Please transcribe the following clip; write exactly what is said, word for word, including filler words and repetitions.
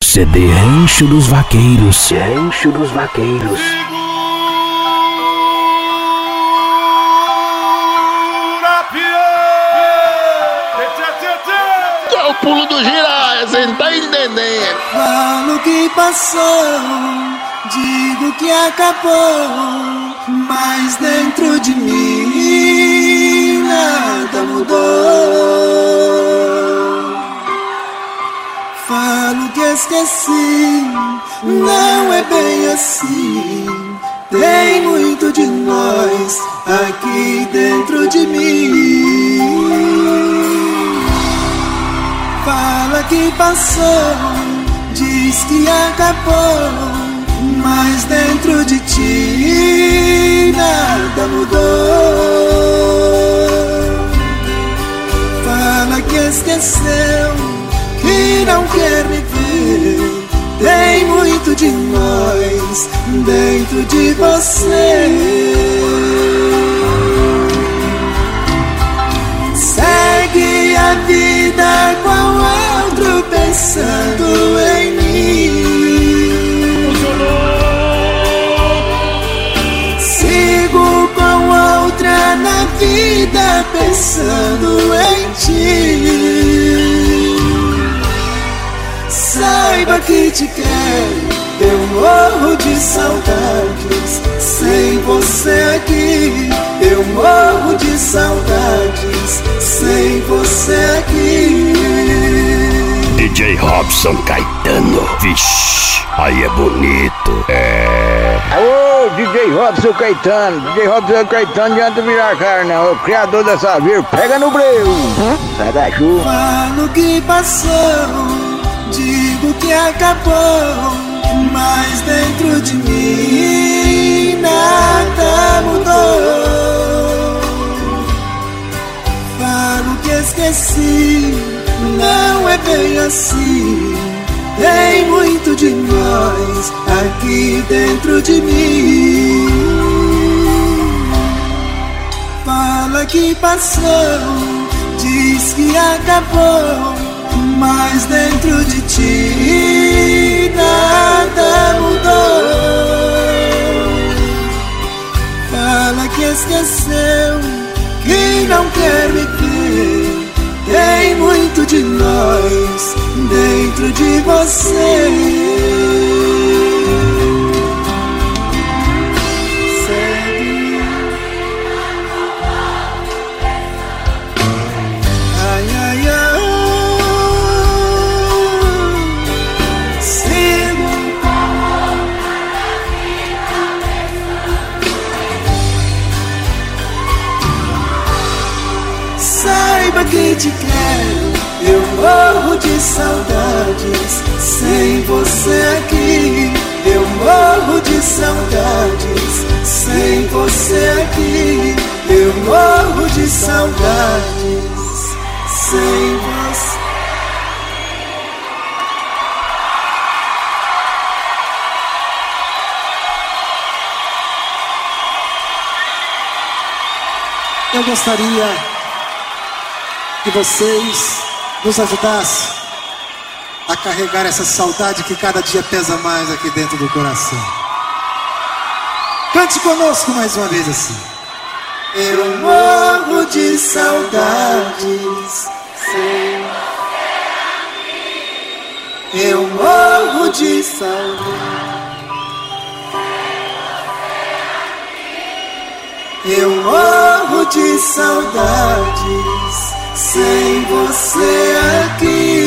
C D Rancho dos Vaqueiros. Rancho dos Vaqueiros. É o pulo do Jiraya, você não tá entendendo. Falo que passou, digo que acabou, mas dentro de mim nada mudou. Falo que esqueci, não é bem assim. Tem muito de nós aqui dentro de mim. Fala que passou, diz que acabou, mas dentro de ti nada mudou. Fala que esqueceu, que não quer me ver. Tem muito de nós dentro de você. Segue a vida com outro pensando em mim. Sigo com outra na vida pensando em ti. Saiba que te quero, eu morro de saudades. Sem você aqui, eu morro de saudades. Sem você aqui. D J Robson Caetano, vixe, aí é bonito. É. Alô, D J Robson Caetano, D J Robson Caetano, não adianta virar cara não, o criador dessa vírgula, pega no breu. Hum? Sai da chuva. Falo que passou, digo que acabou, mas dentro de mim nada mudou. Falo que esqueci, não é bem assim. Tem muito de nós aqui dentro de mim. Fala que passou, diz que acabou, mas dentro de ti nada mudou. Fala que esqueceu, que não quer me ver. Tem muito de nós dentro de você. Segue. Ai, ai, ai. Sigo com outra na vida pensando. Saiba que te quero, eu morro de saudades. Sem você aqui, eu morro de saudades. Sem você aqui, eu morro de saudades. Sem você. Eu gostaria que vocês nos ajudassem a carregar essa saudade que cada dia pesa mais aqui dentro do coração. Cante conosco mais uma vez assim. Eu morro de saudades sem você. Eu morro de saudades. Eu morro de saudades sem você aqui.